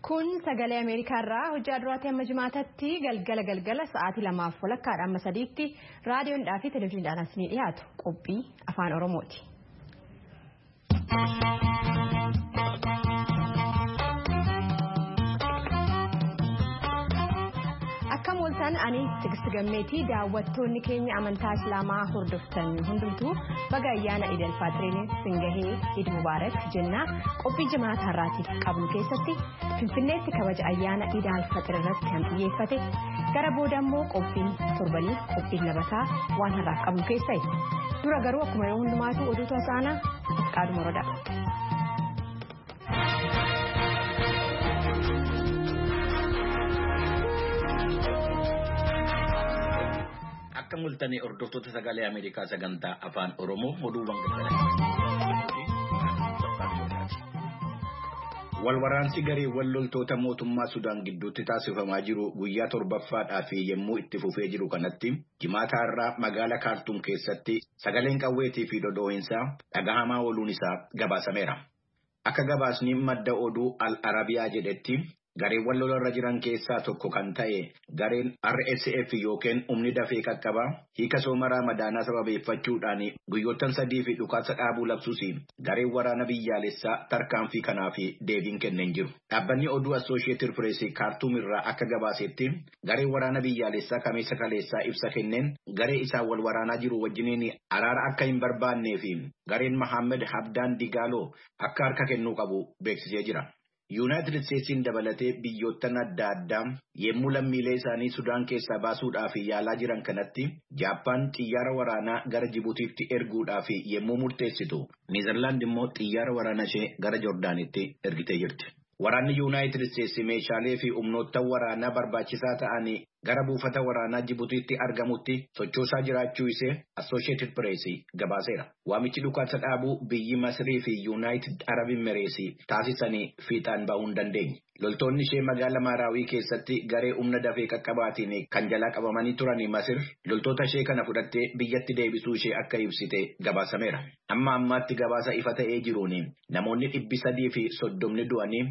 Kun sagalee Ameerikaarraa hojii aduraatti amma jimaatatti galgala sa'aatii 2:00 amma 3tti raadiyoodhaa fi televezyiiniidhaan isinii dhiyaatu qophii afaan Oromooti. Akka mul'atan ani Tigist Gammeetii daawwattoonni keenya amantaa Islaamaa hordoftan hundumtuu baga ayyaana Eid al-Fitiriin singahee Eid Mubaarak jenna qophii jimaata har'aatiif qabnu keessatti Finfinneetti kabaja ayyaana Eid al-Fitir irratti kan xiyyeeffate gara booda immoo qophiin torbanii qophiin labataa waan har'aaf qabnu keessai dura garuu akkuma yeroo hundumaatu oduu tasaanaa qaaduma roda. Akka mul'atanii hordoftoota sagalee Ameerikaa sagantaa afaan Oromoo oduuwwan gargaaraa. Walwaraansi gareewwan loltoota mootummaa Sudaan gidduutti taasifamaa jiru guyyaa 7ffaadhaa fi yommuu itti fufee jiru kanatti jimaata har'aa magaalaa Kaartuum keessatti sagaleen qawweetii fi dodoo'insaa dhagahamaa ooluun isaa gabaasameera. Akka gabaasni madda oduu Al-Arabiyaa jedhetti gareewwan lolarra jiran keessaa tokko kan ta'e gareen RSF yookiin humni dafee qaqqabaa hiika soomaraa madaanaa sababeeffachuudhaan guyyoottan 3 fi dhukaasa dhaabuu labsuusi gareen waraana biyyaalessaa tarkaanfii kanaaf deebiin kenneen jiru. Dhaabbanni oduu Associated Press Kaartuum irraa akka gabaasetti gareen waraana biyyaalessaa kameessa kaleessaa ibsa kenneen garee isaa wal waraanaa jiru wajjiniin araara akka hin barbaannee fi gareen Mohammed Habdaan Digaaloo akka harka kennuu qabu beeksisee jira. United States dabalatee biyyoottan adda addaa yemmuu lammiilee isaanii Sudaan keessaa baasuudhaaf yaalaa jiran kanatti Jaappaan xiyyaara waraanaa gara Jibuutiitti erguudhaaf yemmuu murteessitu Niizerlaand immoo xiyyaara waraanaa ishee gara Joordaanitti ergitee jirti. Waraanni United States meeshaalee fi humnoota waraanaa barbaachisaa ta'anii gara buufata waraanaa Jibuutiitti argamutti sochoosaa jiraachuu isee Associated Press gabaaseera. Waamichi dhukaasa dhaabuu biyyi Masrii fi United Arab Emirates taasisanii fiixaan ba'uu hin dandeenye. Loltoonni ishee magaalaa Maaraawii keessatti garee humna dafee qaqqabaatiin kan jalaa qabamanii turanii Masir loltoota ishee kana fudhattee biyyatti deebisuu ishee akka ibsite gabaasameera. Amma ammaatti gabaasa ifa ta'ee jiruun namoonni 330 du'anii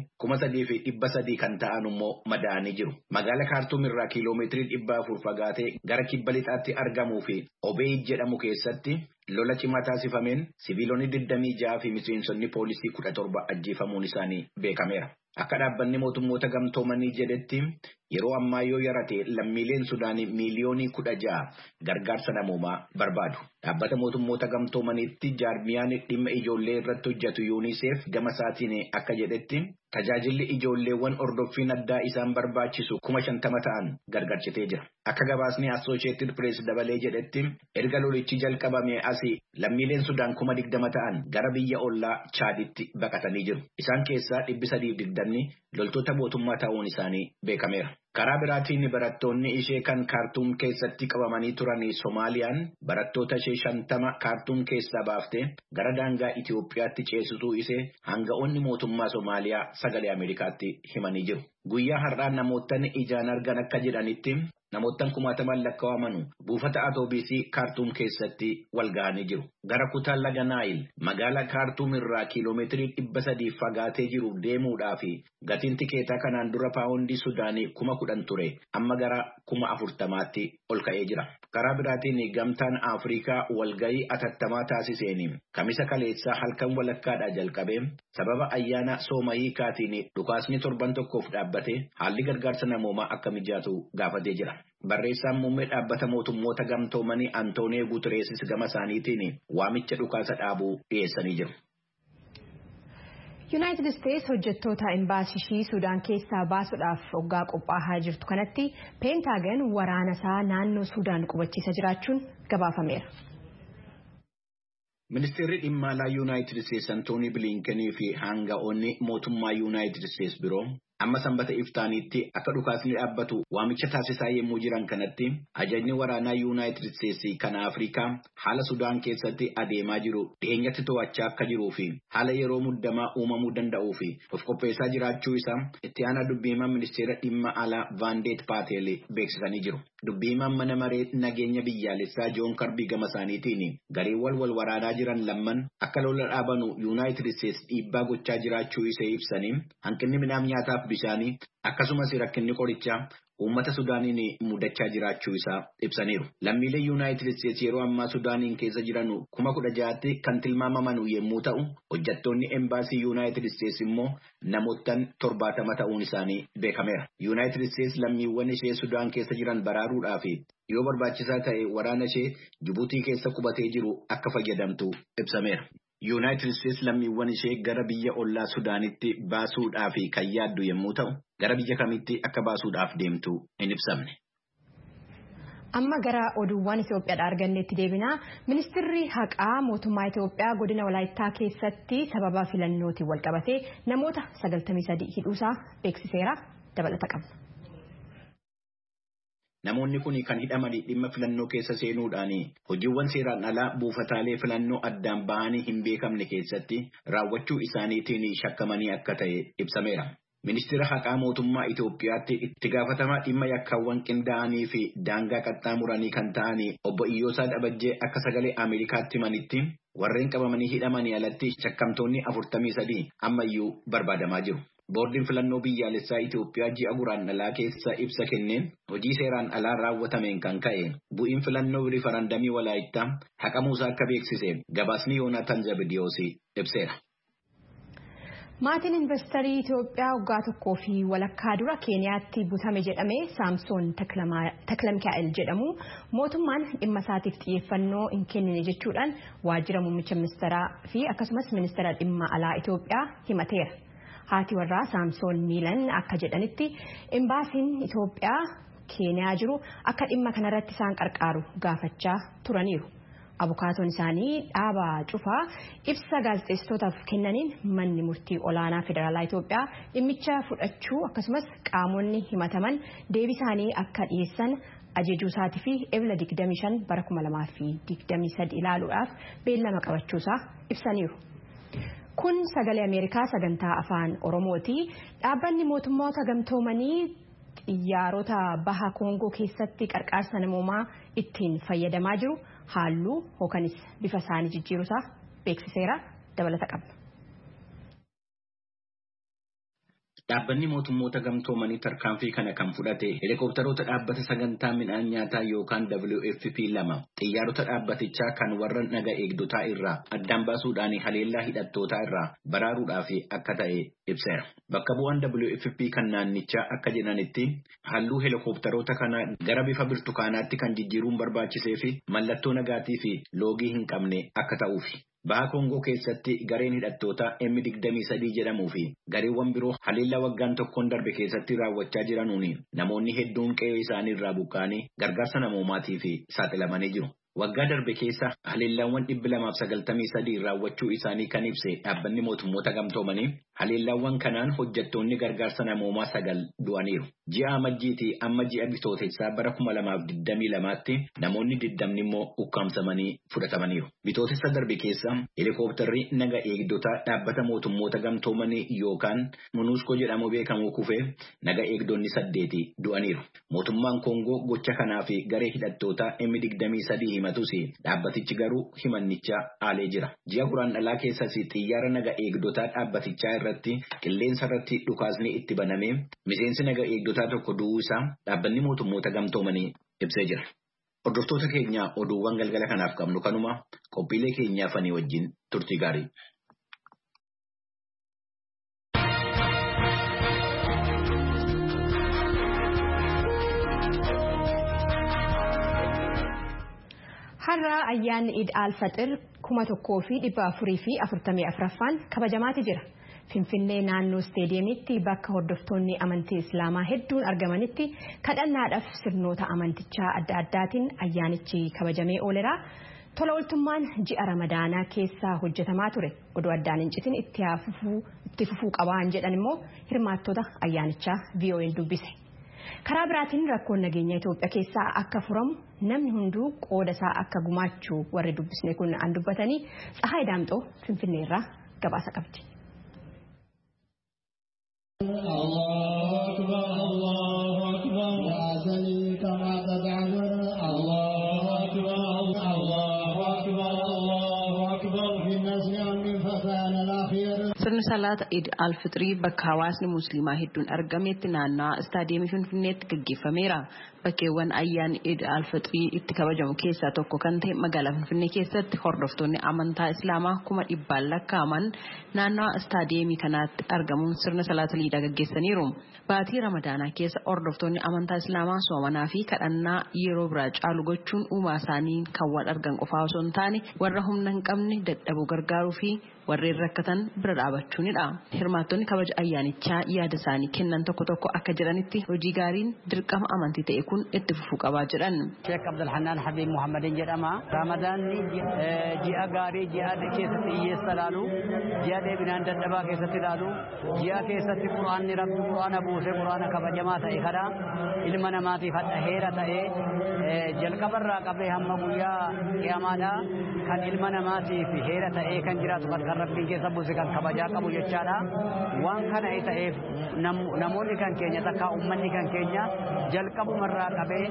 3,300 kan ta'an immoo madaa'anii jiru. Magaalaa Kaartuum irraa kiiloomeetirii 400 fagaatee gara kibba lixaatti argamuu fi Obeid jedhamu keessatti lola cimaa taasifameen siviilonni 26 fi miseensonni poolisii 17 ajjeefamuun isaanii beekameera. Akka dhaabbanni mootummoota gamtoomanii jedhetti yeroo ammaa yoo yarate lammiileen Sudaanii miiliyoonii 16 gargaarsa namoomaa barbaadu. Dhaabbata mootummoota gamtoomaniitti jaarmiyaan dhimma ijoollee irratti hojjetu UNICEF gama isaatiin akka jedhetti tajaajilli ijoolleewwan hordoffiin addaa isaan barbaachisu 50,000 ta'an gargaarchitee jira. Akka gabaasni Associated Press dabalee jedhetti erga lolichi jalqabame asii lammiileen Sudaan 20,000 ta'an gara biyya ollaa Chaaditti baqatanii jiru. Isaan keessaa 320 loltoota mootummaa ta'uun isaanii beekameera. Karaa biraatiin barattoonni ishee kan Kaartuum keessatti qabamanii turanii Soomaaliyaan barattoota ishee 50 Kaartuum keessaa baaftee gara daangaa Itoophiyaatti ceesisuu ishee hanga'oonni mootummaa Soomaaliyaa sagalee Ameerikaatti himanii jiru. Guyyaa har'aa namootni ijaan argan akka jedhanitti namoottan 60,000 lakkaa'aman buufata atoobisii Kaartuum keessatti wal ga'anii jiru. Gara kutaa laga Naayil magaalaa Kaartuum irraa kiiloomeetirii 300 fagaatee jiru deemuudhaaf gatiin tikeetaa kanaan dura paawundii Sudaanii 10,000 ture amma gara 40,000tti ol ka'ee jira. Karaa biraatiin gamtaan Afrikaa walga'ii atattamaa taasiseen kamisa kaleessaa halkan walakkaadhaa jalqabee sababa ayyaana Soomahiikaatiin dhukaasni torban tokkoof dhaabbate haalli gargaarsa namoomaa akka mijaatu gaafatee jira. Barreessaan muummee dhaabbata mootummoota gamtoomanii Antooniyoo Guutereesis gama isaaniitiin waamicha dhukaasa dhaabuu dhiyeessanii jiru. United States hojjettoota imbaasii Sudaan keessaa baasuudhaaf hoggaa qophaa'aa jirtu kanatti Peentaagan waraana isaa naannoo Sudaan qubachiisa jiraachuun gabaafameera. Ministeerri dhimma alaa United States Antoonii Biliinkenii fi hanga'oonni mootummaa United States biroo amma sanbata iftaaniitti akka dhukaasni dhaabbatu waamicha taasisaa yemmuu jiran kanatti ajajni waraanaa United States kan Afrikaa haala Sudaan keessatti adeemaa jiru dhiyeenyatti to'achaa akka jiruu fi haala yeroo muddamaa uumamuu danda'uu fi of qopheessaa jiraachuu isaa itti aanaa dubbiimaa ministeera dhimma alaa Vaandeet Paatel beeksisanii jiru. Dubbiimaan mana maree nageenya biyyaalessaa Joon Karbii gama isaaniitiin gareewwan wal waraanaa jiran lamman akka lola dhaabanu United States dhiibbaa gochaa jiraachuu isaa ibsanii hanqinni midhaan nyaataaf bishaanii akkasumas rakkinni qorichaa uummata Sudaaniin mudachaa jiraachuu isaa ibsaniiru. Lammiilee Yuunaayitid Isteetsi yeroo ammaa Sudaaniin keessa jiran 16,000 kan tilmaamaman yommuu ta'u, hojjettoonni embaasii Yuunaayitid Isteetsi immoo namoottan 70 ta'uun isaanii beekameera. Yuunaayitid Isteetsi lammiiwwan ishee Sudaan keessa jiran baraaruudhaaf yoo barbaachisaa ta'e waraana ishee Jibuutii keessa qubatee jiru akka fayyadamtu ibsameera. Yuunaayitid Isteetsi lammiiwwan ishee gara biyya ollaa Sudaanitti baasuudhaaf kan yaaddu yommuu ta'u, gara biyya kamitti akka baasuudhaaf deemtu hin ibsamne. Amma gara oduuwwan Itoophiyaadhaa arganneetti deebinaa. Ministeerri haqaa mootummaa Itoophiyaa godina Walaayittaa keessatti sababa filannootiin walqabatee namoota 93 hidhuusaa beeksiseera. Dabalata qabna. Namoonni kun kan hidhaman dhimma filannoo keessa seenuudhaan hojiiwwan seeraan alaa buufataalee filannoo addaan bahanii hin beekamne keessatti raawwachuu isaaniitiin shakkamanii akka ta'e ibsameera. Ministeera haqaa mootummaa Itoophiyaatti itti gaafatamaa dhimma yakkaawwan qindaa'anii fi daangaa qaxxaamuranii kan ta'an obbo Iyyoosaa Dhabajjee akka sagalee Ameerikaatti himanitti warreen qabamanii hidhamanii alatti shakkamtoonni 43 ammayyuu barbaadamaa jiru. Boordiin filannoo biyyaalessaa Itoophiyaa ji'a guraandhalaa keessa ibsa kenneen hojii seeraan alaa raawwatameen kan ka'e bu'iin filannoo riifarandamii Walaayittaa haqamuusaa akka beeksise gabaasni Yoonatan Zabidiyoos ibseera. Maatiin investarii Itoophiyaa waggaa tokkoo fi walakkaa dura Keeniyaatti butame jedhame Saamsoon Taklamikaa'el jedhamu mootummaan dhimma isaatiif xiyyeeffannoo hin kennine jechuudhaan waajjira muummicha ministeeraa fi akkasumas ministeera dhimma alaa Itoophiyaa himateera. Haati warraa Saamsoon Miilan akka jedhanitti embaasiin Itoophiyaa Keeniyaa jiru akka dhimma kanarratti isaan qarqaaru gaafachaa turaniiru. Abukaatoon isaanii dhaaba cufaa ibsa gaazexeessitootaaf kennaniin manni murtii olaanaa federaalaa Itoophiyaa dhimmicha fudhachuu akkasumas qaamonni himataman deebii isaanii akka dhiyeessan ajajuu isaatii fi ebla 25 bara 2023 ilaaluudhaaf beellama qabachuusaa ibsaniiru. Kun sagalee Ameerikaa sagantaa afaan Oromooti. Dhaabbanni mootummoota gamtoomanii xiyyaarota baha Koongoo keessatti qarqaarsa namoomaa ittiin fayyadamaa jiru halluu hookanis bifa isaanii jijjiiruusaa beeksiseera. Dabalata qabna. Dhaabbanni mootummoota gamtoomanii tarkaanfii kana kan fudhate helikopteroota dhaabbata sagantaa midhaan nyaataa yookaan WFP 2 xiyyaarota dhaabbatichaa kan warra naga eegdotaa irraa addaan baasuudhaan haleellaa hidhattootaa irraa baraaruudhaaf akka ta'e ibseera. Bakka bu'aan WFP kan naannichaa akka jedhanitti halluu helikopteroota kana gara bifa birtukaanaatti kan jijjiiruun barbaachisee fi mallattoo nagaatii fi loogii hin qabne akka ta'uufi. Baha Koongoo keessatti gareen hidhattoota M23 jedhamuu fi gareewwan biroo haleellaa waggaan tokkoon darbe keessatti raawwachaa jiranuun namoonni hedduun qe'ee isaanii irraa buqqaanii gargaarsa namoomaatiif saaxilamanii jiru. Waggaa darbe keessa haleellaawwan 293 raawwachuu isaanii kan ibse dhaabbanni mootummoota gamtoomanii haleellaawwan kanaan hojjettoonni gargaarsa namoomaa 9 du'aniiru. Ji'a Amajjiitii amma ji'a Bitootessaa bara 2022tti namoonni 20 immoo ukkaamsamanii fudhatamaniiru. Bitootessa darbe keessa helikopterri naga eegdotaa dhaabbata mootummoota gamtoomanii yookaan MONUSCO jedhamu beekamu kufee naga eegdonni 8 du'aniiru. Mootummaan Koongoo gocha kanaa fi garee hidhattootaa M23 himatus dhaabbatichi garuu himannicha haalee jira. Ji'a guraandhalaa keessas xiyyaara naga eegdotaa dhaabbatichaa irratti qilleensa irratti dhukaasni itti banamee miseensi naga eegdotaa tokko du'uu isaa dhaabbanni mootummoota gamtoomanii ibsee jira. Hordoftoota keenya oduuwwan galgala kanaaf qabnu kanuma qophiilee keenyaaf ani wajjin turtii gaarii. Har'a ayyaanni Eid al-Fixr 1444ffaan kabajamaati jira. Finfinnee naannoo isteediyeemitti bakka hordoftoonni amantii Islaamaa hedduun argamanitti kadhannaadhaaf sirnoota amantichaa adda addaatiin ayyaanichi kabajamee ooleera. Tola ooltummaan ji'a Ramadaanaa keessa hojjetamaa ture. Oduu addaan hin citin itti fufuu qabaan jedhan immoo hirmaattota ayyaanichaa VOA'n dubbise. Karaa biraatiin rakkoon nageenya Itoophiyaa keessaa akka furamu namni hunduu qooda isaa akka gumaachuu warri dubbisne kun an dubbatanii Tsahaay Daamxoo Finfinnee irraa gabaasa qabdi. Sirni salaata Eid al-Fitrii bakka hawaasni musliimaa hedduun argametti naannawaa istaadiyeemii Finfinneetti gaggeeffameera. Bakkeewwan ayyaanni Eid al-Fitrii itti kabajamu keessaa tokko kan ta'e magaalaa Finfinnee keessatti hordoftoonni amantaa Islaamaa 100,000 lakkaa'aman naannawaa istaadiyeemii kanaatti argamuun sirna salaata liidaa gaggeessaniiru. Baatii Ramadaanaa keessa hordoftoonni amantaa Islaamaa soomanaa fi kadhannaa yeroo biraa caalu gochuun uumaa isaanii kan wal argan qofaa osoo hin taane warra humna hin qabne dadhabuu gargaaruu fi warreen rakkatan bira dhaabachuunidha. Hirmaattonni kabaja ayyaanichaa yaada isaanii kennan tokko tokko akka jiranitti hojii gaariin dirqama amantii ta'e kun itti fufuu qabaa jedhan. Sheekh Abdul Hannaan Habib Muhammadin jedhama. Ramadaanni ji'a gaarii ji'a keessatti hiyyeessa ilaalu, ji'a deebinaan dadhabaa keessatti ilaalu, ji'a keessatti quraanni rabbi quraana buusee quraana kabajamaa ta'e kana ilma namaatiif hadha heera ta'ee jalqabarraa qabee hamma guyyaa qiyaamaadhaa kan ilma namaatiif heera ta'ee kan jiraatu kan rabbiin keessa buuse kan kabajaa qabu jechaadha. Waan kana ta'eef namoonni kan keenya takka uummanni kan keenya jalqabumarraa qabee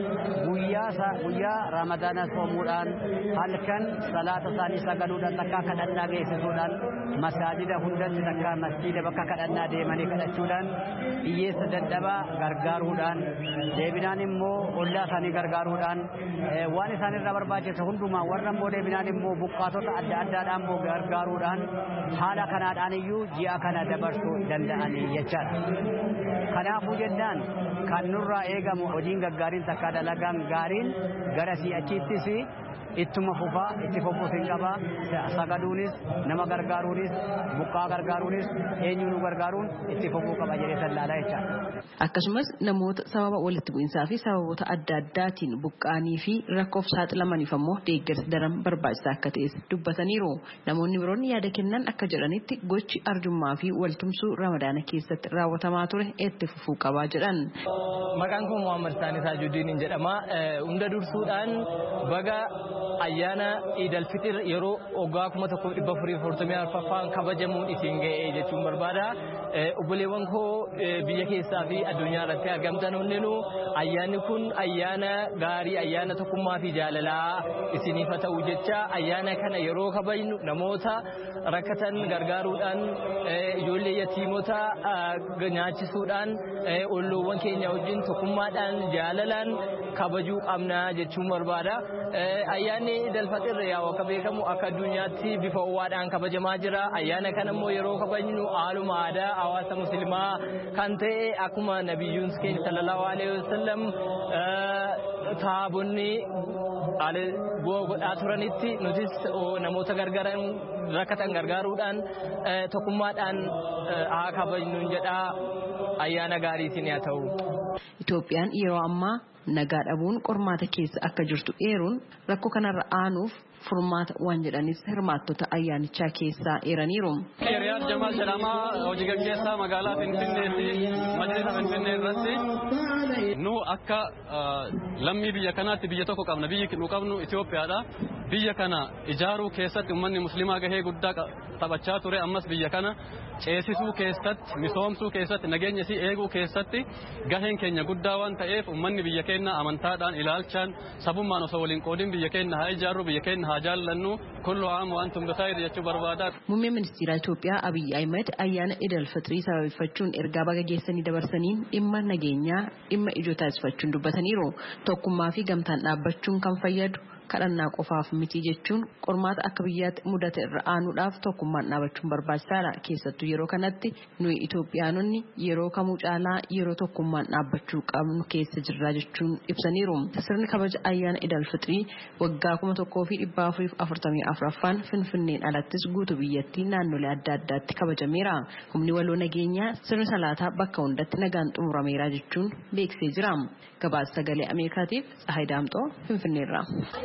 guyyaa Ramadaana soomuudhaan halkan salaata isaanii sagaluudhaan takka kadhannaa geessisuudhaan masaajida hundatti takka masjiida bakka kadhannaa deemanii kadhachuudhaan hiyyeessa dadhabaa gargaaruudhaan deebinaan immoo ollaa isaanii gargaaruudhaan waan isaanirraa barbaachisu hundumaa warra immoo deebinaan immoo buqqaatota adda addaadhaan immoo gargaaruudhaan haala kanaadhaan iyyuu ji'a kana dabarsuu danda'anii jechaadha. Kanaafuu jennaan kan nurraa eegamu hojiin gaggaariin takka dalagaan gaariin gara si'achiittis ittuma fufaa itti fufuus hin qaba. Sagaduunis nama gargaaruunis buqqaa gargaaruunis eenyuun gargaaruun itti fufuu qaba jedhee sallaalaa jechaadha. Akkasumas namoota sababa walitti bu'insaa fi sababoota adda addaatiin buqqaanii fi rakkoof saaxilamaniif ammoo deeggarsi daran barbaachisaa akka ta'es dubbataniiru. Namoonni biroon yaada kennan akka jedhanitti gochi arjummaa fi waltumsuu Ramadaana keessatti raawwatamaa ture itti fufuu qabaa jedhan. Maqaan koo Muhammad Saanii Saajudiin jedhama. Hunda dursuudhaan baga ayyaana Eid al-Fitr yeroo waggaa 1444 kabajamuun isin ga'ee jechuun barbaada. Obboleewwan koo biyya keessaa fi addunyaa irratti argamtan hundinuu ayyaanni kun ayyaana gaarii ayyaana tokkummaa fi jaalalaa isiniif haa ta'u jecha ayyaana kana yeroo kabajnu namoota rakkatan gargaaruudhaan ijoollee yatiimota nyaachisuudhaan olloowwan keenya wajjin tokkummaadhaan jaalalaan kabajuu qabna jechuun barbaada. Ayyaanni Eid al-Fitr akka beekamu akka addunyaatti bifa ho'aadhaan kabajamaa jira. Ayyaana kana immoo yeroo kabajnu haaluma aadaa hawaasa musliimaa kan ta'e akkuma nabiyyuun keenya sallallahu alaihi wasallam taabonni godhaa turanitti nutis namoota gargaaran rakkatan gargaaruudhaan tokkummaadhaan haa kabajnu jedha. Ayyaana gaarii isin haa ta'u. Itoophiyaan yeroo ammaa nagaa dhabuun qormaata keessa akka jirtu eeruun rakkoo kanarra aanuuf furmaata waan jedhanis hirmaattota ayyaanichaa keessaa eeraniiru. Riyaad Jamaal jedhama. Hojii gaggeessaa magaalaa Finfinneetti majlisa Finfinnee irratti nu akka lammii biyya kanaatti biyya tokko qabna. Biyyi nu qabnu Itoophiyaadha. Biyya kana ijaaruu keessatti uummanni musliimaa gahee guddaa taphachaa ture. Ammas biyya kana ceesisuu keessatti misoomsuu keessatti nageenya isii eeguu keessatti gaheen keenya guddaa waan ta'eef uummanni biyya keenya amantaadhaan ilaalchaan sabummaan osoo waliin qoodin biyya keenya haa ijaarru biyya keenya haa jaallannu kullu aam wa antum bikhair jechuu barbaada. Muummeen ministeera Itoophiyaa Abiy Ahmed ayyaana Eid al-Fitrii sababeeffachuun ergaa baga geessanii dabarsaniin dhimma nageenyaa dhimma ijoo taasifachuun dubbataniiru. Tokkummaa fi gamtaan dhaabbachuun kan fayyadu kadhannaa qofaaf miti jechuun qormaata akka biyyaatti mudate irra aanuudhaaf tokkummaan dhaabachuun barbaachisaadha. Keessattuu yeroo kanatti nuyi Itoophiyaanonni yeroo kamuu caalaa yeroo tokkummaan dhaabbachuu qabnu keessa jirra jechuun ibsaniiru. Sirni kabaja ayyaana Eid al-Fitrii waggaa 1444ffaan Finfinneen alattis guutuu biyyattii naannolee adda addaatti kabajameera. Humni waloo nageenyaa sirni salaataa bakka hundatti nagaan xumurameera jechuun beeksisee jira. Gabaasa sagalee Ameerikaatiif Tsahaay Daamxoo Finfinneerraa.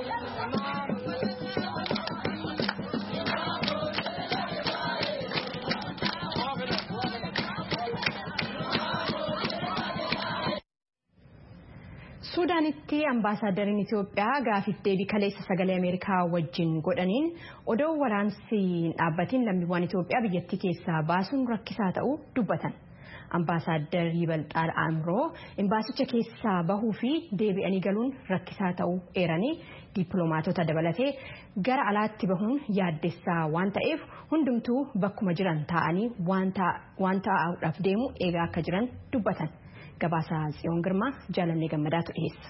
Suudaanitti ambaasaaddariin Itoophiyaa gaaffii deebii kaleessa sagalee Ameerikaa wajjin godhaniin odoo waraansi dhaabbatiin lammiiwwan Itoophiyaa biyyattii keessaa baasuun rakkisaa ta'uu dubbatan. Ambaasaadder Yibalxaal Amroo imbaasicha keessaa bahuu fi deebi'anii galuun rakkisaa ta'uu eeranii dippiloomaatota dabalatee gara alaatti bahuun yaaddessaa waan ta'eef hundumtuu bakkuma jiran taa'anii waan ta'uudhaaf deemu eegaa akka jiran dubbatan. Gabaasaa Tsiyoon Girmaa Jaalannee Gammadaatu dhiyeessa.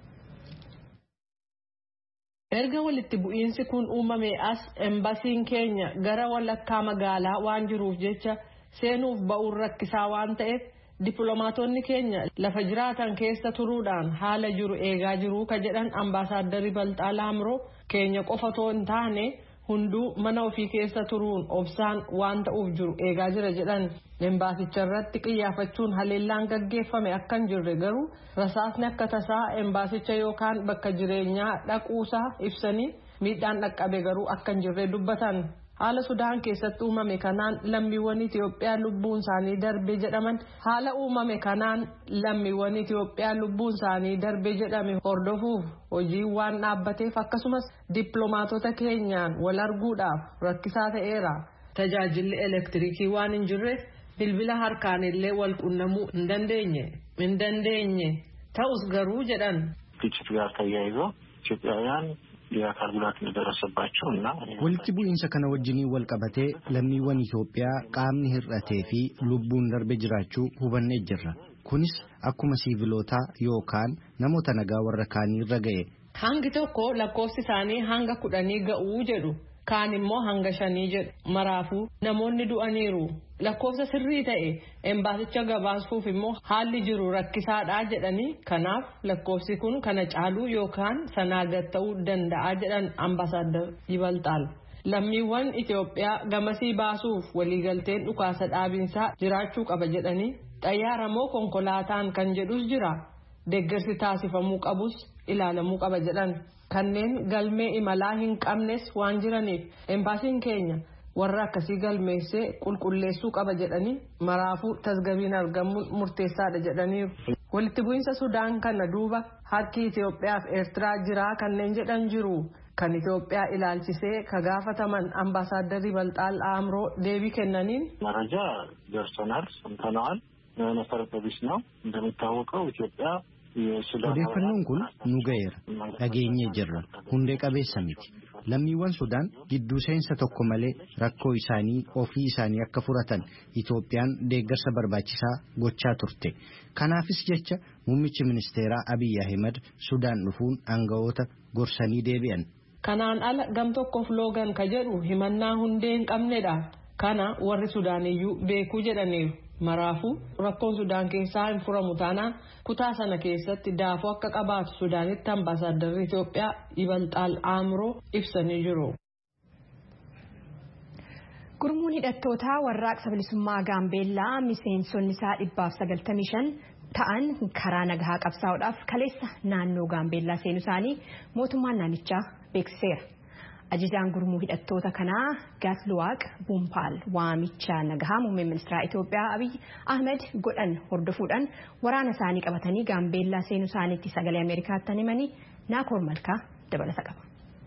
Erga walitti bu'iinsi kun uumame as embaasiin keenya gara walakkaa magaalaa waan jiruuf jecha seenuuf ba'uun rakkisaa waan ta'eef dippiloomaatonni keenya lafa jiraatan keessa turuudhaan haala jiru eegaa jiru ka jedhan ambaasaadder Yibalxaal Amroo keenya qofa too hin taane hunduu mana ofii keessa turuun obsaan waan ta'uuf jiru eegaa jira jedhan. Embaasicha irratti qiyyaafachuun haleellaan gaggeeffame akka hin jirre garuu rasaasni akka tasaa embaasicha yookaan bakka jireenyaa dhaquusaa ibsanii miidhaan dhaqqabe garuu akka hin jirre dubbatan. Haala Sudaan keessatti uumame kanaan lammiiwwan Itoophiyaa lubbuun isaanii darbe jedhaman haala uumame kanaan lammiiwwan Itoophiyaa lubbuun isaanii darbe jedhame hordofuuf hojii waan dhaabbateef akkasumas dippiloomaatota keenyaan wal arguudhaaf rakkisaa ta'eera. Tajaajilli elektiriikii waan hin jirreef bilbila harkaan illee wal qunnamuu hin dandeenye ta'us garuu jedhan. ግጭት ጋር ተያይዞ ኢትዮጵያውያን የአካል ጉዳት እንደደረሰባቸው እና walitti bu'iinsa kana wajjinii wal qabatee lammiiwwan Itoophiyaa qaamni hir'atee fi lubbuun darbe jiraachuu hubannee jirra. Kunis akkuma siivilootaa yookaan namoota nagaa warra kaanii irra ga'e. Hangi tokko lakkoofsi isaanii hanga 10 ga'uu jedhu. Kaan immoo hanga 5 jedhu. Maraafuu namoonni du'aniiru. Lakkoofsa sirrii ta'e embaasicha gabaasuuf immoo haalli jiru rakkisaadha jedhanii kanaaf lakkoofsi kun kana caaluu yookaan sanaa gad ta'uu danda'a jedhan ambaasaadder Yibalxaal. Lammiiwwan Itoophiyaa gamasii baasuuf waliigalteen dhukaasa dhaabinsaa jiraachuu qaba jedhanii xayyaara moo konkolaataan kan jedhus jira. Deeggarsi taasifamuu qabus ilaalamuu qaba jedhan. Kanneen galmee imalaa hin qabnes waan jiraniif embaasiin keenya warra akkasii galmeessee qulqulleessuu qaba jedhanii maraafuu tasgabbiin argamuun murteessaadha jedhaniiru. Walitti bu'iinsa Sudaan kana duuba harki Itoophiyaa fi Eertiraa jiraa kanneen jedhan jiru. Kan Itoophiyaa ilaalchisee ka gaafataman ambaasaadder Yibalxaal Amroo deebii kennaniin መረጃ ደርሶናል ሰምተናል መሰረተ ቢስ ነው እንደሚታወቀው ኢትዮጵያ Odeeffannoon kun nu ga'eera. Dhageenyee jirra. Hundee qabeessa miti. Lammiiwwan Sudaan gidduu seensa tokko malee rakkoo isaanii ofii isaanii akka furatan Itoophiyaan deeggarsa barbaachisaa gochaa turte. Kanaafis jecha muummichi ministeeraa Abiy Ahmed Sudaan dhufuun aangawoota gorsanii deebi'an. Kanaan ala gam tokkoof loogan ka jedhu himannaa hundee hin qabnedha. Kana warri Sudaaniyyuu beekuu jedhaniiru. Maraafuu rakkoon Sudaan keessaa hin furamu taanaan kutaa sana keessatti daafoo akka qabaatu Sudaanitti ambaasaaddarri Itoophiyaa Yibalxaal Amroo ibsanii jiru. Gurmuun hidhattootaa warraaqsa bilisummaa Gaambeellaa miseensonni isaa 195 ta'an karaa nagaa qabsaa'uudhaaf kaleessa naannoo Gaambeellaa seenuu isaanii mootummaan naannichaa beeksiseera. Ajajaan gurmuu hidhattoota kanaa Gaatluwaaq Bumpaal waamicha nagaa muummee ministeera Itoophiyaa Abiy Ahmed godhan hordofuudhaan waraana isaanii qabatanii Gaambeellaa seenuu isaaniitti sagalee Ameerikaatti himanii Naakoor Malkaa dabalata qaba.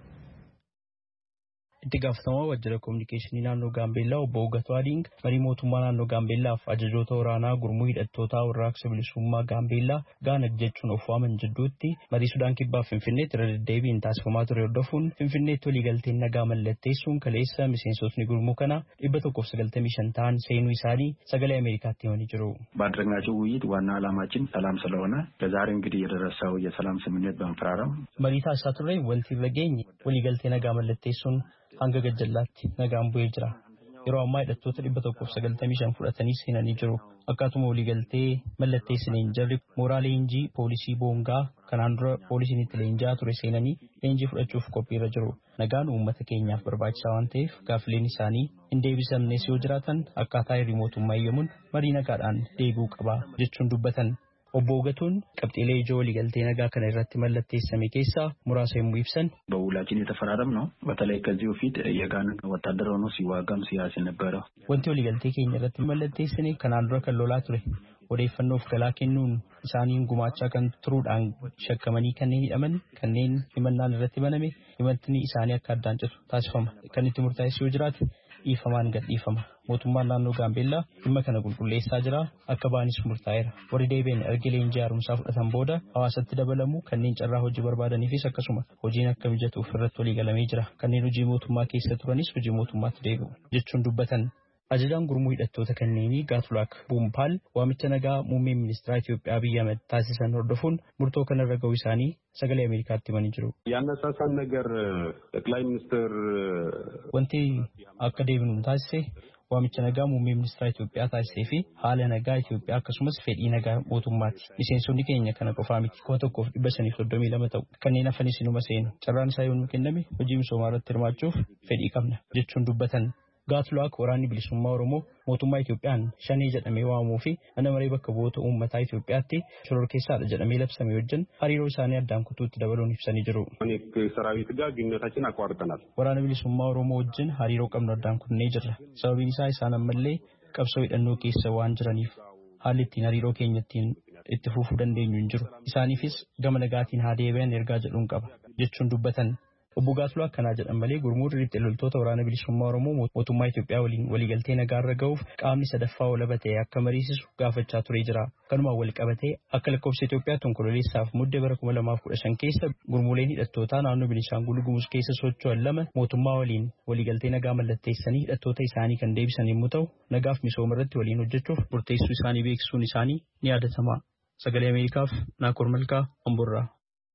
itti gaafatamaa wajjira kominikeeshinii naannoo Gaambeellaa obbo Gatoo Adiing marii mootummaa naannoo Gaambeellaaf ajajoota waraanaa gurmuu hidhattootaa warraaqsa bilisummaa Gaambeellaa Gaanag jechuun of waaman jidduutti marii Sudaan kibbaa Finfinneetti irra deddeebiin taasifamaa ture hordofuun Finfinneetti waliigalteen nagaa mallatteessuun kaleessa miseensotni gurmuu kana 195 ta'an seenuu isaanii sagalee Ameerikaatti himanii jiru. ባደረግናቸው ውይይት ዋና ዓላማችን ሰላም ስለሆነ ለዛሬ እንግዲህ የደረሰው የሰላም ስምምነት በመፈራረም marii taasisaa turre waltii irra geenye waliigaltee nagaa mallatteessuun hanga gajjallaatti nagaan bu'ee jira. Yeroo ammaa hidhattoota 195 fudhatanii seenanii jiru. Akkaatuma waliigaltee mallatteessaniin jarri mooraa leenjii poolisii Boongaa kanaan dura poolisiin itti leenjaa ture seenanii leenjii fudhachuuf qophiirra jiru. Nagaan uummata keenyaaf barbaachisaa waan ta'eef gaaffileen isaanii hin deebisamnes yoo jiraatan akkaataa hirrii mootummaa eeyyamuun marii nagaadhaan deebi'uu qaba jechuun dubbatan. Obbo Gatuun qabxiilee ijoo waliigaltee nagaa kana irratti mallatteessame keessaa muraasa yommuu ibsan በውላችን የተፈራረምነው በተለይ ከዚህ በፊት የጋንግ ወታደር ሆኖ ሲዋጋም ሲያስ ነበረ wanti waliigaltee keenya irratti mallatteessine kanaan dura kan lolaa ture odeeffannoof galaa kennuun isaaniin gumaachaa kan turuudhaan shakkamanii kanneen hidhaman kanneen himannaan irratti baname himatni isaanii akka addaan citu taasifama kan itti murtaa'es yoo jiraate dhiifamaan gad dhiifama Mootummaan naannoo Gaambeellaa dhimma kana qulqulleessaa jira. Akka baanis murtaa'eera. Warri deebi'an erga leenjii haaromsaa fudhatan booda hawaasatti dabalamu kanneen carraa hojii barbaadaniifis akkasuma hojiin akka mijatuuf irratti walii galamee jira. Kanneen hojii mootummaa keessa turanis hojii mootummaatti deebi'u jechuun dubbatan. Ajajaan gurmuu hidhattoota kanneenii Gaatulaak Buumpaal waamicha nagaa muummee ministeera Itoophiyaa Abiyyi Ahmed taasisan hordofuun murtoo kanarra ga'uu isaanii sagalee Ameerikaatti himanii jiru. ያነሳሳን ነገር ጠቅላይ ሚኒስትር wanti akka deebinu taasise waamicha nagaa muummee ministeera Itoophiyaa taasisee fi haala nagaa Itoophiyaa akkasumas fedhii nagaa mootummaati. Miseensonni keenya kana qofaa miti 1932 ta'u kanneen hafanis inuma seenu. Carraan isaa yoo nu kenname hojii misoomaa irratti hirmaachuuf fedhii qabna jechuun dubbatan. Gaatulaak waraanni bilisummaa Oromoo mootummaa Itoophiyaan shanee jedhamee waamuu fi mana maree bakka bu'oota uummataa Itoophiyaatti shororkeessaadha jedhamee labsame wajjin hariiroo isaanii addaan kutuutti dabaluun ibsanii jiru. ሰራዊት ጋር ግንኙነታችን አቋርጠናል። Waraana bilisummaa Oromoo wajjin hariiroo qabnu addaan kunnee jirra. Sababiin isaa isaan ammallee qabsoo hidhannoo keessa waan jiraniif haalli ittiin hariiroo keenya itti fufuu dandeenyu hin jiru. Isaaniifis gama nagaatiin haa deebi'an ergaa jedhuun qaba jechuun dubbatan. Obbo Gaatulaak akkanaa jedhan malee gurmuu riphxee loltoota waraana bilisummaa Oromoo mootummaa Itoophiyaa waliin waliigaltee nagaarra ga'uuf qaamni sadaffaa walaba ta'e akka mariisisu gaafachaa turee jira. Kanumaan wal qabatee akka lakkoofsa Itoophiyaatti onkololeessaaf muddee bara 2015 keessa gurmuuleen hidhattootaa naannoo Beenishaangul Gumuz keessa socho'an lama mootummaa waliin waliigaltee nagaa mallatteessanii hidhattoota isaanii kan deebisan yommuu ta'u nagaaf misooma irratti waliin hojjechuuf murteessuu isaanii beeksisuun isaanii ni yaadatama. Sagalee Ameerikaaf Naakoor Malkaa Amburraa.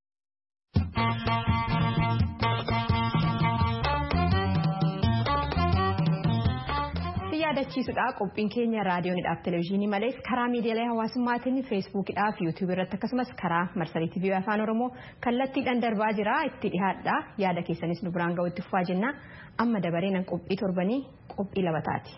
yaadachiisudha qophiin keenya raadiyoonidhaaf televezyiinii malees karaa miidiyaalee hawaasummaatiin feesbuukidhaaf yuutuubii irratti akkasumas karaa marsarii tiivii afaan oromoo kallattiidhaan darbaa jira itti dhihaadha yaada keessanis nu biraan ga'utti fufaa jenna amma dabareen qophii torbanii qophii labataati.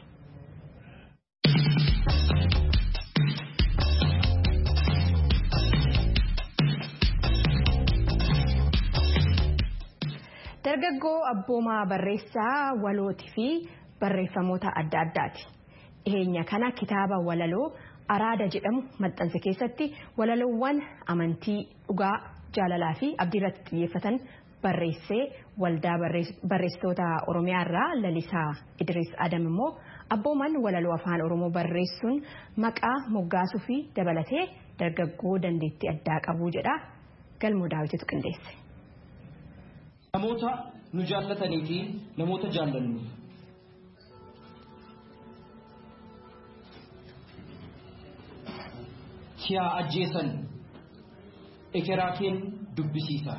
dargaggoo abboomaa barreessaa walootii fi barreeffamoota adda addaati. Dhiheenya kana kitaaba walaloo araada jedhamu maxxansa keessatti walaloowwan amantii dhugaa jaalalaa fi abdii irratti xiyyeeffatan barreessee waldaa barreessitoota Oromiyaa irraa Lalisaa Idris Adam immoo abbooman walaloo afaan Oromoo barreessuun maqaa moggaasuu fi dabalatee dargaggoo dandeettii addaa qabu jedha. Galmoo Daawititu qindeesse. Namoota nu jaallatanii fi namoota jaallannu. Siyaa ajjeesan ekeraatiin dubbisiisa.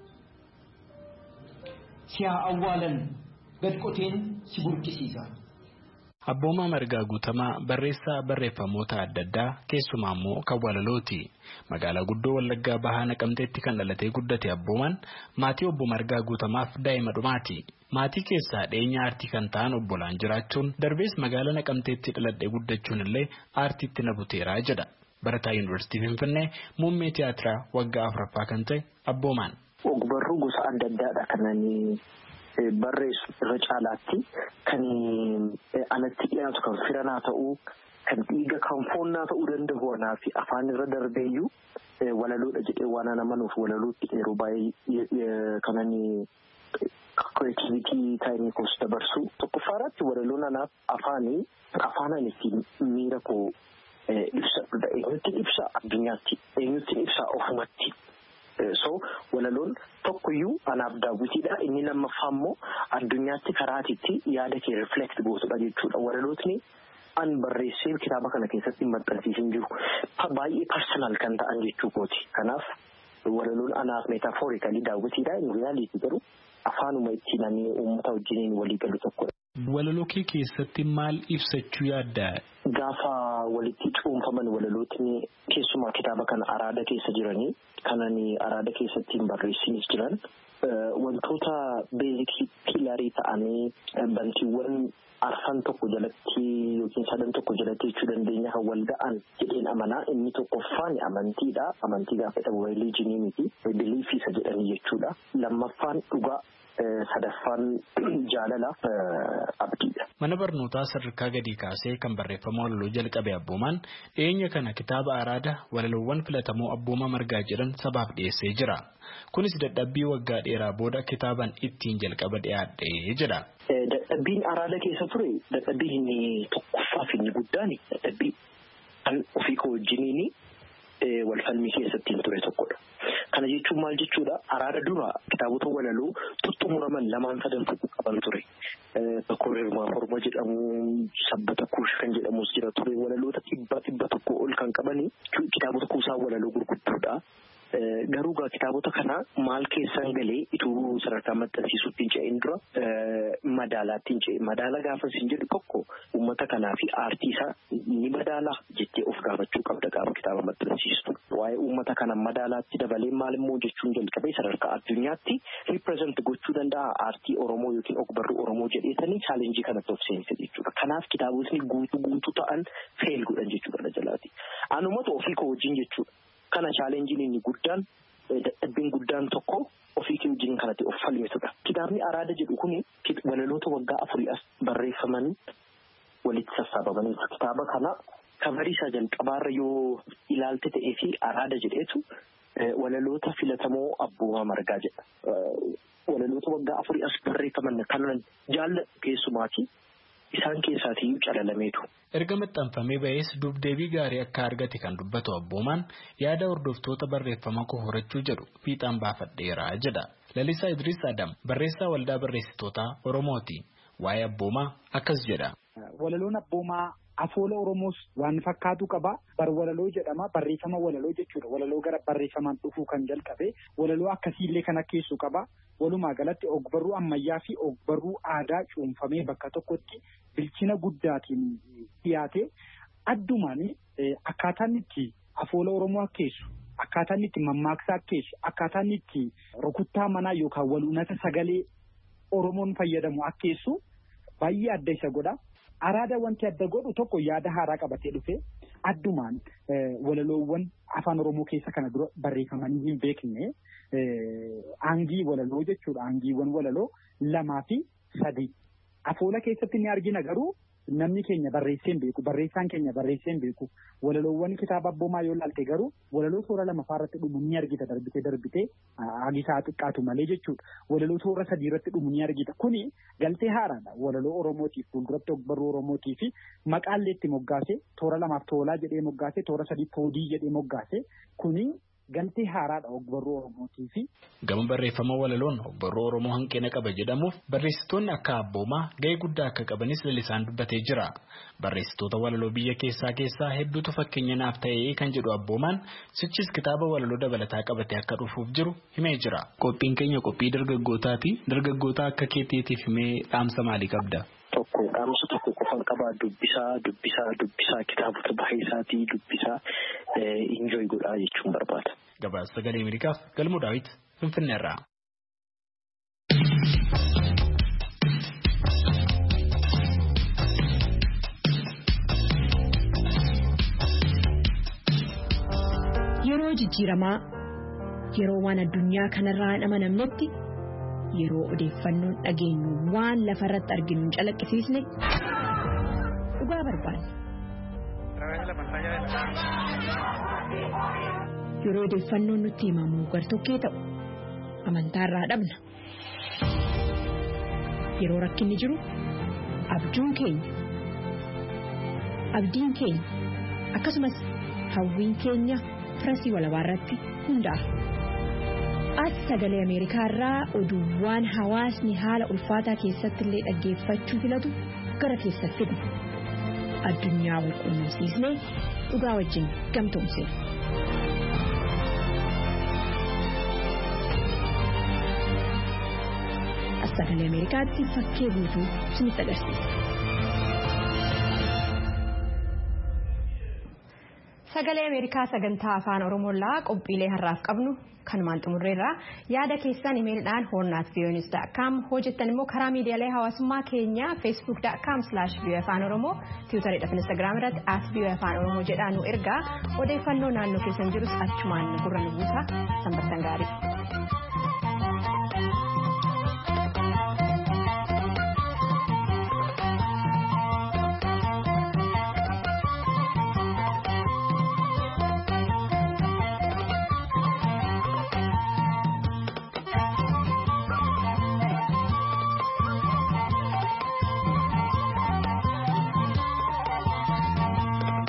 Siyaa awwaalan gad qoteen si burqisiisa. Abboomaa Margaa Guutamaa barreessaa barreeffamoota adda addaa keessumaa immoo kan walalooti. Magaalaa guddoo Wallaggaa Bahaa Naqamteetti kan dhalatee guddate abboomaan maatii obbo Margaa Guutamaaf daa'ima dhumaati. Maatii keessaa dhiyeenya aartii kan ta'an obbolaan jiraachuun darbees magaalaa Naqamteetti dhaladhee guddachuun illee aartiitti na buteeraa jedha. Barataa Yuunivarsiitii Finfinnee muummee tiyaatiraa waggaa 4ffaa kan ta'e abboomaan. Ogbarruu gosa adda addaadha kananii barreessu irra caalaatti kan anatti dhiyaatu kan firanaa ta'uu kan dhiiga kan foonnaa ta'uu danda'u anaa fi afaan irra darbeeyyuu walaloodha jedhee waan amanuuf walalootti yeroo baay'ee kananii creativity taa'anii koos dabarsu tokkoffaarratti walaloon anaaf afaanan ittiin miira koo ibsadudha. Eenyutti ibsa addunyaatti eenyutti ibsa ofumatti. So walaloon tokkoyyuu anaaf daawwitiidha. Inni lammaffaa immoo addunyaatti karaatitti yaada kee reflect gootudha jechuudha. Walalootni an barreessee kitaaba kana keessatti maxxansiisin jiru baay'ee personal kan ta'an jechuu kooti. Kanaaf walaloon anaaf metaphorically daawwitiidha. In reality garuu afaanuma ittiin ani uummata wajjiniin walii galu tokkodha. Walaloo kee keessatti maal ibsachuu yaadda? Gaafa walitti cuunfaman walalootni keessumaa kitaaba kana araada keessa jiranii kanani araada keessatti barreessinis jiran wantoota basic pilarii ta'anii bantiiwwan arfan tokko jalatti yookiin sadan tokko jalatti jechuu dandeenya kan wal ga'an jedheen amanaa. Inni tokkoffaan amantiidha. Amantii gaafa jedhamu religiinii miti biliifiisa jedhanii jechuudha. Lammaffaan dhugaa. Sadaffaan jaalalaaf abdiidha. Mana barnootaa sadarkaa gadii kaasee kan barreeffama barreeffama walaloo jalqabe abboomaan dhiyeenya kana kitaaba araada walaloowwan filatamoo Abboomaa Margaa jedhan sabaaf dhiyeessee jira. Kunis dadhabbii waggaa dheeraa booda kitaaban ittiin jalqaba dhiyaadhee jedha. Dadhabbiin araada keessa ture dadhabbii inni tokkoffaa fi inni guddaan dadhabbii kan ofii koo wajjiniin walfalmii keessatti ture tokkodha. Kana jechuun maal jechuudha? Araada dura kitaabota walaloo tuttumuraman lamaan sadan qaban ture. Tokko Hirmaa Oromoo jedhamu, Sabbata Kuush kan jedhamus jira ture. Walaloota dhibba tokko ol kan qabanii kitaabota kuusaa walaloo gurguddoodha. Garuu kitaabota kana maal keessan galee ituu sadarkaa maxxansiisuutti hin ce'in dura madaalaatti hin ce'in. Madaala gaafa isin jedhu tokko uummata kanaa fi aartii isaa ni madaalaa jettee of gaafachuu qabda gaafa kitaaba maxxansiistu. Waa'ee uummata kana madaalaatti dabalee maal immoo jechuun jalqabee sadarkaa addunyaatti riipireezent gochuu danda'a aartii Oromoo yookiin ogbarruu Oromoo jedheetanii chaalenjii kanatti of seense jechuudha. Kanaaf kitaabotni guutuu ta'an feel godhan jechuudha jalaati. Anumatu ofii koo wajjin jechuudha. Kana chaalenjiin inni guddaan dadhabbiin guddaan tokko ofii kee wajjin kanatti of falmitudha. Kitaabni araada jedhu kuni walaloota waggaa 4 as barreeffamanii walitti sassaabamanii kitaaba kana kabarii isaa jalqabaarra yoo ilaalte ta'ee fi araada jedheetu walaloota filatamoo Abboomaa Margaa jedha. Walaloota waggaa 4 as barreeffaman kanan jaalladhu keessumaati. Isaan keessaatii calalameetu. Erga maxxanfamee ba'ees dubdeebii gaarii akka argate kan dubbatu Abboomaan yaada hordoftoota barreeffama koo horachuu jedhu fiixaan baafadheera jedha. Lalisaa Idris Adam barreessaa waldaa barreessitoota Oromooti. Waa'ee Abboomaa akkas jedha. Walaloon Abboomaa afoola Oromoos waan fakkaatu qaba. Walaloo jedhama. Barreeffama walaloo jechuudha. Walaloo gara barreeffamaan dhufuu kan jalqabe. Walaloo akkasiillee kan akkeessu qaba. Walumaa galatti ogbarruu ammayyaa fi ogbarruu aadaa cuunfamee bakka tokkotti bilchina guddaatiin dhiyaate addumaan akkaataan itti afoola Oromoo akkeessu, akkaataan itti mammaaksa akkeessu, akkaataan itti rukuttaa manaa yookaan waluunata sagalee Oromoon fayyadamu akkeessu baay'ee adda isa godha. Araada wanti adda godhu tokko yaada haaraa qabatee dhufe addumaan walaloowwan afaan Oromoo keessa kana dura barreeffamanii hin beekne aangii walaloo jechuudha. Aangiiwwan walaloo 2 fi 3 afoola keessatti ni argina garuu namni keenya barreessee hin beeku. Barreessaan keenya barreessee hin beeku. Walaloowwan kitaaba Abboomaa yoo ilaalte garuu walaloo toora 2 irratti dhumu ni argita darbitee hagisaa xiqqaatu malee jechuudha. Walaloo toora 3 irratti dhumu ni argita. Kuni galtee haaraadha. Walaloo Oromootiif fuulduratti ogbarruu Oromootii fi maqaallee itti moggaase toora 2 toolaa jedhee moggaase toora 3 toodii jedhee moggaase kuni galtee haaraadha ogbarruu Oromootii fi. Gama barreeffama walaloon ogbarruu Oromoo hanqina qaba jedhamuuf barreessitoonni akka Abboomaa gahee guddaa akka qabanis lalisaan dubbatee jira. Barreessitoota walaloo biyya keessaa hedduutu fakkeenya naaf ta'ee kan jedhu Abboomaan sichis kitaaba walaloo dabalataa qabatee akka dhufuuf jiru himee jira. Qophiin keenya qophii dargaggootaati. Dargaggoota akka keetiitiif himee dhaamsa maalii qabda? Dhaamsa tokko qofan qabaa dubbisaa kitaabota baay'ee isaatii dubbisaa enjoy godhaa jechuun barbaada. Gabaasa Sagalee Ameerikaaf Galmuu Daawit Finfinneerraa. Yeroo jijjiiramaa yeroo waan addunyaa kanarraa hin amanamnetti yeroo odeeffannoon dhageenyu waan lafarratti arginu hin calaqqisiisne dhugaa barbaanna. Yeroo odeeffannoon nutti himamu gartokkee ta'u amantaarraa dhabna. Yeroo rakkinni jiru abjuun keenya akkasumas hawwiin keenya firasii walabaarratti hundaa'a. As Sagalee Ameerikaa irraa oduuwwan hawaasni haala ulfaataa keessatti illee dhaggeeffachuu filatu gara keessatti fidna. Addunyaa wal quunnamsiisnee dhugaa wajjin gamtoomsina. As Sagalee Ameerikaatti fakkee guutuu isinitti agarsiisa. Sagalee Ameerikaa sagantaa afaan Oromoolaa qophiilee har'aaf qabnu kanumaan xumurreerra yaada keessan imeelidhaan hornaat.voanews.com hojjettan immoo karaa miidiyaalee hawaasummaa keenya facebook.com/voaafaanoroomoo tiwutaridhaaf instagram irratti @voaafaanoroomoo jedhaa nu ergaa odeeffannoo naannoo keessan jirus achumaan gurra nu buusa sanbattan gaarii.